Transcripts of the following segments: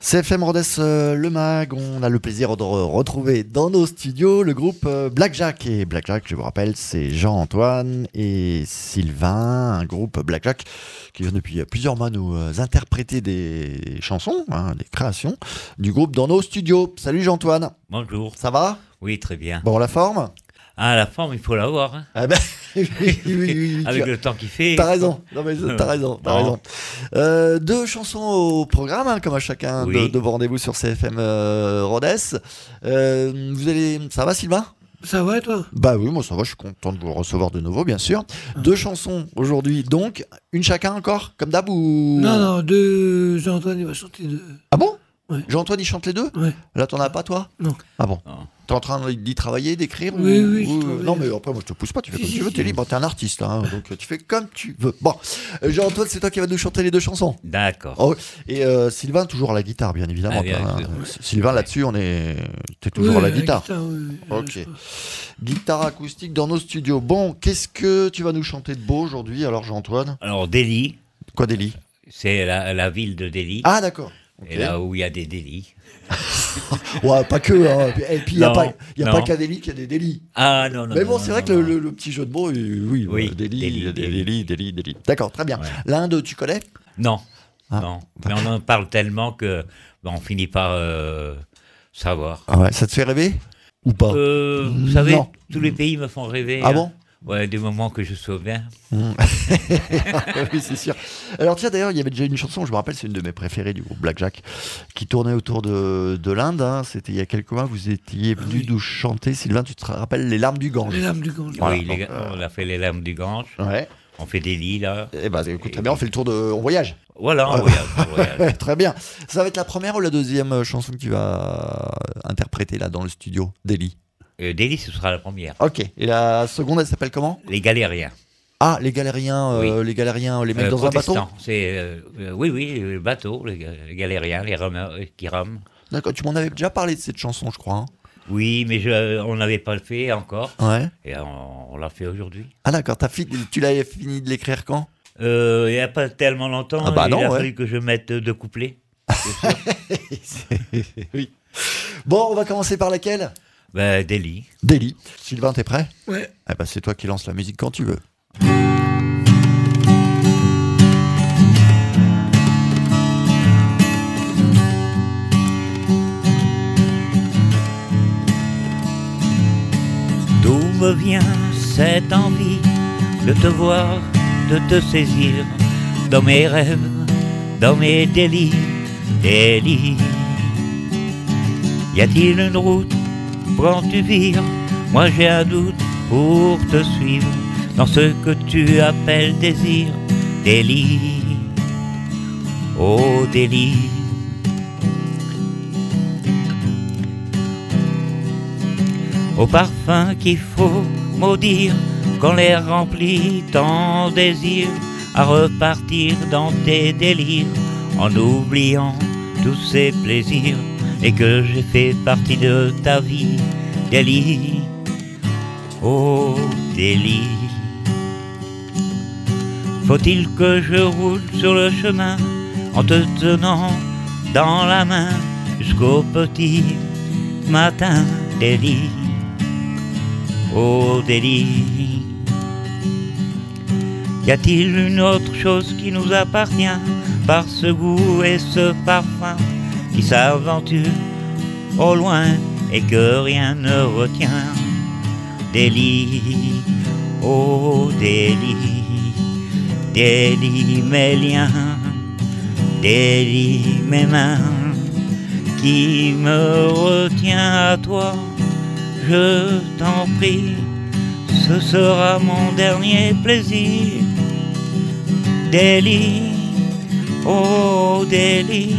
CFM Rodez Le Mag, on a le plaisir de retrouver dans nos studios le groupe Blackjack. Et Blackjack, je vous rappelle, c'est Jean-Antoine et Sylvain, un groupe Blackjack qui vient depuis plusieurs mois nous interpréter des chansons, des créations du groupe dans nos studios. Salut Jean-Antoine. Bonjour. Ça va ? Oui, très bien. Bon, la forme ? Ah, la forme, il faut l'avoir. Hein. Ah ben, oui, avec le temps qu'il fait. T'as raison, non, mais t'as raison. Deux chansons au programme, comme à chacun de vos rendez-vous sur CFM Rodez. Ça va Sylvain ? Ça va et toi ? Bah oui, moi ça va, je suis content de vous recevoir de nouveau, bien sûr. Deux chansons aujourd'hui, donc, une chacun encore, comme d'hab ou... Non, deux. Jean-Antoine, il va chanter deux. Ah bon ? Ouais. Jean-Antoine, il chante les deux ? Ouais. Là, t'en as pas, toi ? Non. Ah bon ? Non. T'es en train d'y travailler, d'écrire Oui, Non, mais après, moi, je te pousse pas, tu fais comme tu veux, t'es libre, t'es un artiste, donc tu fais comme tu veux. Bon, Jean-Antoine, c'est toi qui vas nous chanter les deux chansons. D'accord. Oh, et Sylvain, toujours à la guitare, bien évidemment. Bien sûr. Sylvain, là-dessus, t'es toujours à la guitare. Oui. Ok. Guitare acoustique dans nos studios. Bon, qu'est-ce que tu vas nous chanter de beau aujourd'hui, alors, Jean-Antoine ? Alors, Delhi, Quoi, Delhi ? c'est la ville de Delhi. Ah, d'accord. Okay. Et là où il y a des délits. Ouais, pas que. Et puis, il n'y a pas qu'à Delhi qu'il y a des délits. Ah, non. Mais bon, c'est vrai que le petit jeu de mots, oui, Delhi. D'accord, très bien. Ouais. L'Inde, tu connais ? Non. Ah, Non. Mais on en parle tellement que on finit par savoir. Ah ouais, ça te fait rêver ? Ou pas ? Vous savez, Non. tous les pays me font rêver. Ah bon ? Ouais, des moments que je sois bien. Oui, c'est sûr. Alors tiens, d'ailleurs, il y avait déjà une chanson, je me rappelle, c'est une de mes préférées du groupe Blackjack, qui tournait autour de l'Inde. C'était il y a quelques mois, vous étiez venu nous chanter, Sylvain, tu te rappelles, Les larmes du Gange. Les larmes du Gange. Voilà, Oui, donc, on a fait les larmes du Gange. Ouais. On fait des lits, là. Eh ben, écoute, très bien, on fait le tour on voyage. Voilà, on voyage. Très bien. Ça va être la première ou la deuxième chanson que tu vas interpréter là dans le studio, Delhi ? Delhi, ce sera la première. Ok. Et la seconde, elle s'appelle comment ? Les galériens. Ah, les galériens, Oui. les mecs dans un bateau ? Protestants. C'est, oui, le bateau, les galériens, les rameurs qui rament. D'accord, tu m'en avais déjà parlé de cette chanson, je crois. Oui, mais on n'avait pas le fait encore. Ouais. Et on l'a fait aujourd'hui. Ah d'accord, tu l'avais fini de l'écrire quand ? Il n'y a pas tellement longtemps. Ah bah non, il a ouais. fallu que je mette deux couplets. Oui. Bon, on va commencer par laquelle ? Delhi. Delhi. Sylvain, t'es prêt ? Ouais. Eh ben, c'est toi qui lance la musique quand tu veux. D'où me vient cette envie de te voir, de te saisir dans mes rêves, dans mes délires, Delhi. Y a-t-il une route pour en tu vire ? Moi j'ai un doute pour te suivre dans ce que tu appelles désir, Delhi. Oh Delhi. Au parfum qu'il faut maudire, quand l'air remplit tant désir, à repartir dans tes délires, en oubliant tous ces plaisirs, et que j'ai fait partie de ta vie, Delhi, oh Delhi. Faut-il que je roule sur le chemin, en te tenant dans la main, jusqu'au petit matin, Delhi. Oh Delhi. Y a-t-il une autre chose qui nous appartient, par ce goût et ce parfum, qui s'aventure au loin et que rien ne retient, Delhi, oh Delhi. Delhi, mes liens, Delhi, mes mains, qui me retient à toi, je t'en prie, ce sera mon dernier plaisir, Delhi, oh Delhi.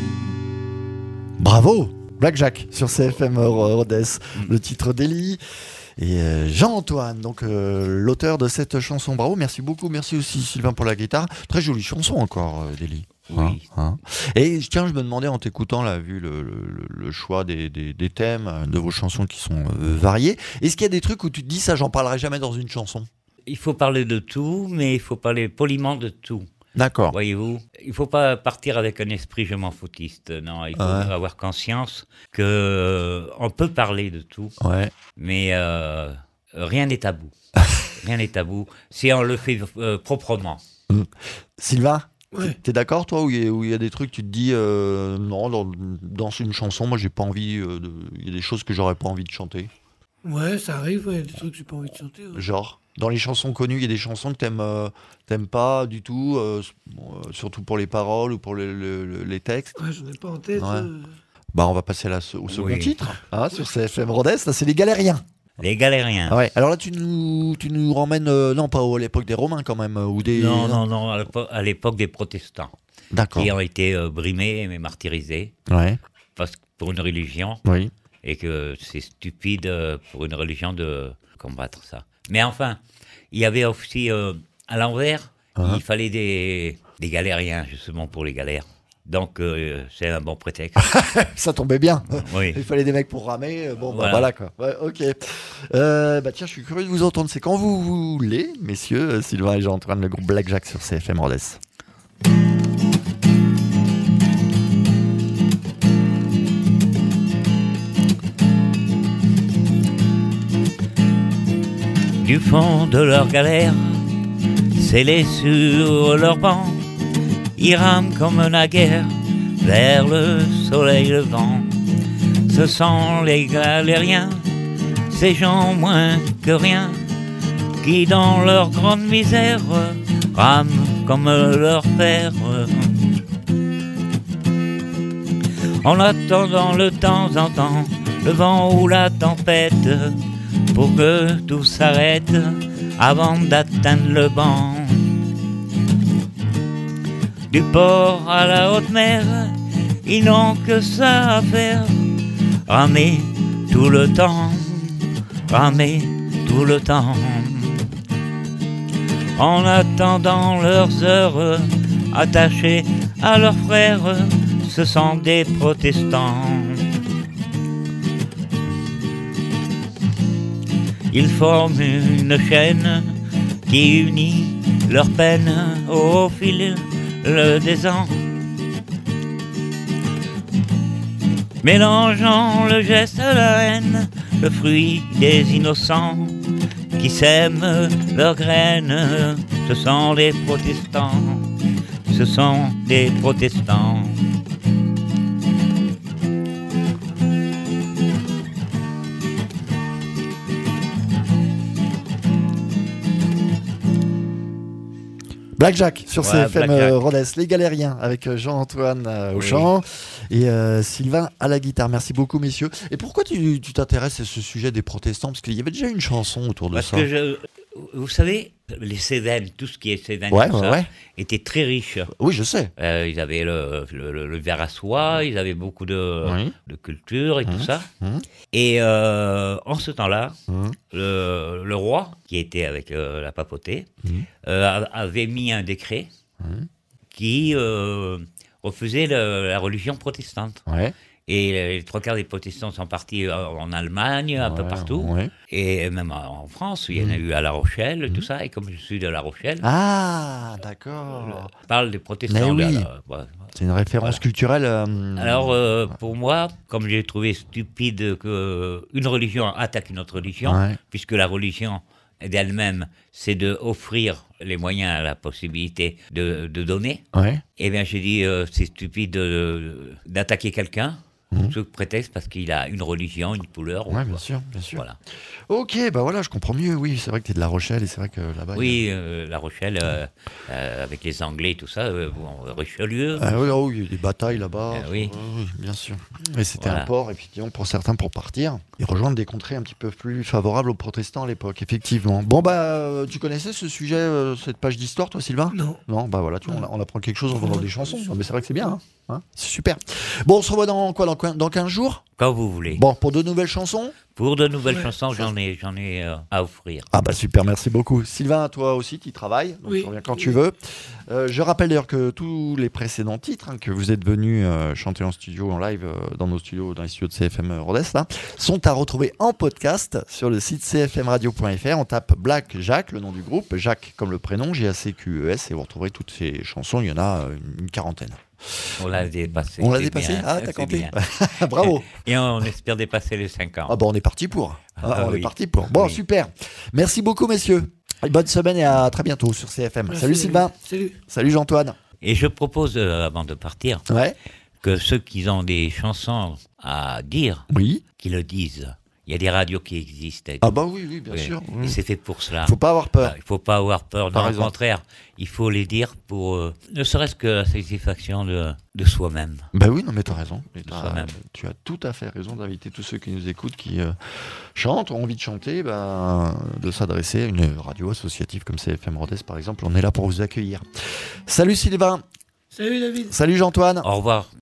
Bravo, Blackjack sur CFM Rodez, le titre Delhi. Et Jean-Antoine, donc l'auteur de cette chanson, bravo, merci beaucoup, merci aussi Sylvain pour la guitare, très jolie chanson encore, Delhi. Oui. Et tiens, je me demandais en t'écoutant, là, vu le choix des thèmes de vos chansons qui sont variés, est-ce qu'il y a des trucs où tu te dis ça, j'en parlerai jamais dans une chanson ? Il faut parler de tout, mais il faut parler poliment de tout. D'accord. Voyez-vous, il ne faut pas partir avec un esprit je m'en foutiste. Non, il faut avoir conscience qu'on peut parler de tout, mais rien n'est tabou. Rien n'est tabou si on le fait proprement. Sylvain, Ouais. t'es d'accord, toi, où il y a des trucs, tu te dis, non, dans une chanson, moi, j'ai pas envie, il y a des choses que j'aurais pas envie de chanter. Ouais, ça arrive, il y a des trucs que j'ai pas envie de chanter. Ouais. Genre, dans les chansons connues, il y a des chansons que t'aimes pas du tout, surtout pour les paroles ou pour les textes. Ouais, j'en ai pas en tête. Ouais. Bah, on va passer au second titre, sur CFM Rodez, là, c'est Les Galériens. Les galériens. Ah ouais. Alors là, tu nous ramènes, non, pas à l'époque des Romains quand même, ou des... Non, à l'époque des protestants, D'accord. qui ont été brimés et martyrisés Ouais, pour une religion, oui. et que c'est stupide pour une religion de combattre ça. Mais enfin, il y avait aussi, à l'envers, il fallait des galériens, justement, pour les galères. Donc, c'est un bon prétexte. Ça tombait bien. Oui. Il fallait des mecs pour ramer. Bon, bah Voilà. voilà quoi. Ouais, ok. Bah tiens, je suis curieux de vous entendre. C'est quand vous voulez, messieurs, Sylvain et Jean-Antoine, le groupe Blackjack sur CFM Rodez. Du fond de leur galère, scellés sur leur banc, ils rament comme naguère vers le soleil levant. Ce sont les galériens, ces gens moins que rien, qui dans leur grande misère rament comme leur père. En attendant le temps en temps, le vent ou la tempête, pour que tout s'arrête avant d'atteindre le banc. Du port à la haute mer, ils n'ont que ça à faire, ramer tout le temps, ramer tout le temps. En attendant leurs heures, attachés à leurs frères, ce sont des protestants. Ils forment une chaîne qui unit leurs peines au fil des ans, mélangeant le geste à la haine, le fruit des innocents qui sèment leurs graines. Ce sont des protestants, ce sont des protestants. Blackjack sur CFM Blackjack. Rodez, Les Galériens avec Jean-Antoine au chant et Sylvain à la guitare. Merci beaucoup, messieurs. Et pourquoi tu t'intéresses à ce sujet des protestants? Parce qu'il y avait déjà une chanson autour de Parce ça. que vous savez, les Cévennes, tout ce qui est Cévennes, était très riche. Oui, je sais. Ils avaient le verre à soie, ils avaient beaucoup de culture et tout ça. Et en ce temps-là, le roi, qui était avec la papauté, avait mis un décret qui refusait la religion protestante. Ouais. Et les trois quarts des protestants sont partis en Allemagne, un peu partout. Ouais. Et même en France, il y en a eu à La Rochelle, tout ça. Et comme je suis de La Rochelle, Ah, d'accord. je parle des protestants. Mais oui. Voilà. C'est une référence culturelle. Alors, pour moi, comme j'ai trouvé stupide qu'une religion attaque une autre religion, puisque la religion d'elle-même, c'est d'offrir les moyens, la possibilité de donner, eh bien, j'ai dit, c'est stupide d'attaquer quelqu'un sous prétexte parce qu'il a une religion, une couleur. Ouais, bien sûr, bien sûr. Voilà. Ok, bah voilà, je comprends mieux. Oui, c'est vrai que tu es de La Rochelle et c'est vrai que là-bas. Oui, La Rochelle, avec les Anglais et tout ça, Richelieu. Oui, il y a des batailles là-bas. Oui. Oui, bien sûr. Et c'était un port, effectivement, pour certains, pour partir et rejoindre des contrées un petit peu plus favorables aux protestants à l'époque, effectivement. Bon, bah, tu connaissais ce sujet, cette page d'histoire, toi, Sylvain? Non. Non, bah voilà, tu vois, on apprend quelque chose en faisant des chansons. Mais c'est vrai que c'est bien. Hein. Hein, c'est super. Bon, on se revoit dans 15 jours. Quand vous voulez. Bon, pour de nouvelles chansons. Pour de nouvelles chansons, j'en ai à offrir. Ah bah super, merci beaucoup. Sylvain, toi aussi, tu y travailles, donc tu reviens quand tu veux. Je rappelle d'ailleurs que tous les précédents titres que vous êtes venus chanter en studio, en live, dans nos studios, dans les studios de CFM Rodez, là, sont à retrouver en podcast sur le site cfmradio.fr. On tape Black Jack, le nom du groupe, Jacques comme le prénom, Jacques, et vous retrouverez toutes ces chansons, il y en a une quarantaine. On l'a dépassé. On l'a dépassé bien. Ah, t'as compté. Bravo. Et on espère dépasser les 5 ans. Ah bon, on est parti pour. Est parti pour. Bon, super. Merci beaucoup, messieurs. Bonne semaine et à très bientôt sur CFM. Merci, salut Sylvain. Salut Jean-Antoine. Et je propose, avant de partir, que ceux qui ont des chansons à dire, qu'ils le disent. Il y a des radios qui existent. Ah bah oui, bien sûr. Et c'est fait pour cela. Il ne faut pas avoir peur. Il ne faut pas avoir peur. Non, au contraire, il faut les dire pour ne serait-ce que la satisfaction de soi-même. Bah oui, non mais tu as raison. Tu as tout à fait raison d'inviter tous ceux qui nous écoutent, qui chantent, ont envie de chanter, de s'adresser à une radio associative comme CFM Rodez par exemple. On est là pour vous accueillir. Salut Sylvain. Salut David. Salut Jean-Antoine. Au revoir.